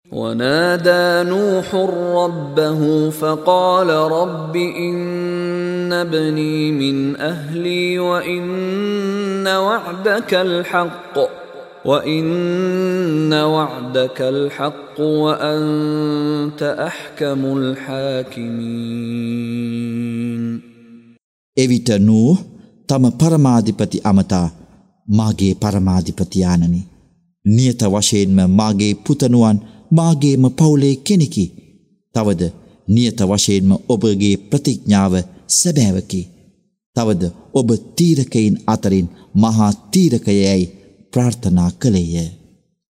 ونادى نوح ربه فقال رب إن ابني من أهلي وإن وعدك الحق وأنت أحكم الحاكمين. එවිට නූහ් තම පරමාධිපති අමතා මාගේ පරමාධිපති ආනනි, නියත වශයෙන්ම මාගේ පුතණුවන් මාගේම පවුලේ කෙනෙකි. තවද නියත වශයෙන්ම ඔබගේ ප්‍රතිඥාව සැබෑවකි. තවද ඔබ තීරකයින් අතරින් මහා තීරකයයි ප්‍රාර්ථනා කළේය.